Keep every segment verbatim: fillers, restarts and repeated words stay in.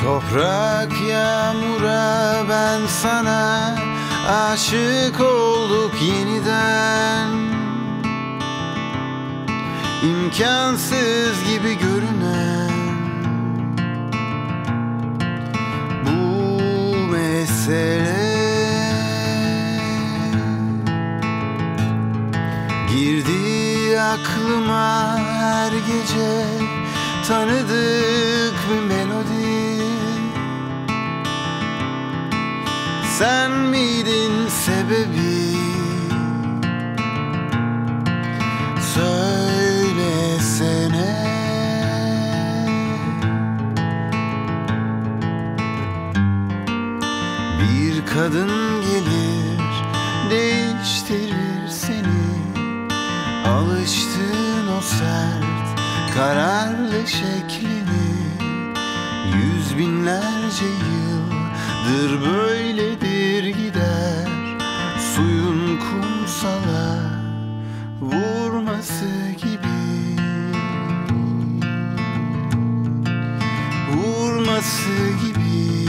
Toprak yağmura ben sana aşık olduk yeniden. İmkansız gibi görünen bu mesele girdi aklıma her gece, tanıdık bir melodi. Sen miydin sebebi? Söylesene. Bir kadın gelir, değiştirir seni. Alıştığın o sert, kararlı şeklini. Yüz binlerce yıldır böyledir gider. Suyun kumsala vurması gibi, vurması gibi.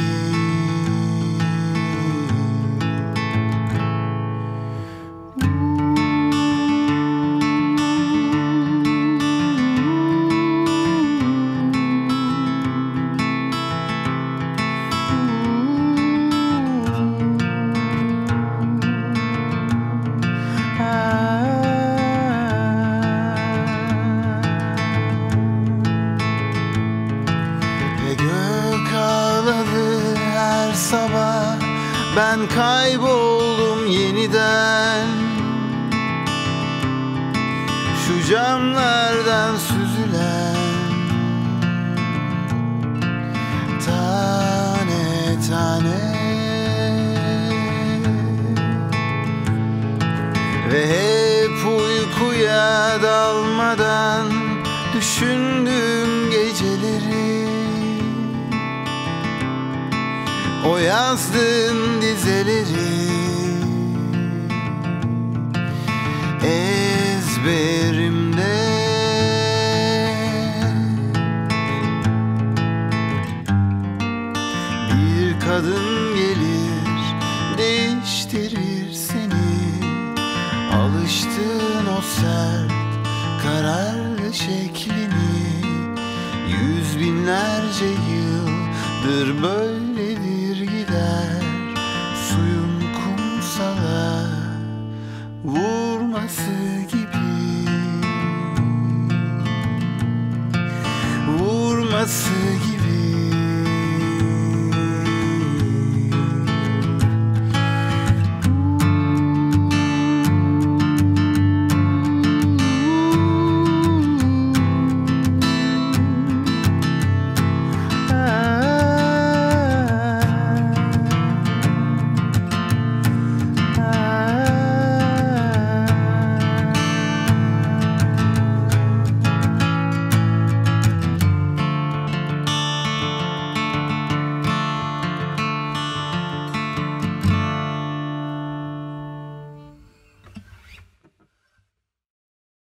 Sabah ben kayboldum yeniden. Şu camlardan süzülen tane tane ve hep uykuya dalmadan düşündüğüm geceleri. O yazdığın dizeleri ezberimde. Bir kadın gelir, değiştirir seni. Alıştığın o sert, kararlı şeklini. Yüz binlerce yıldır böyledir gider. Suyun kumsala vurması gibi, vurması gibi.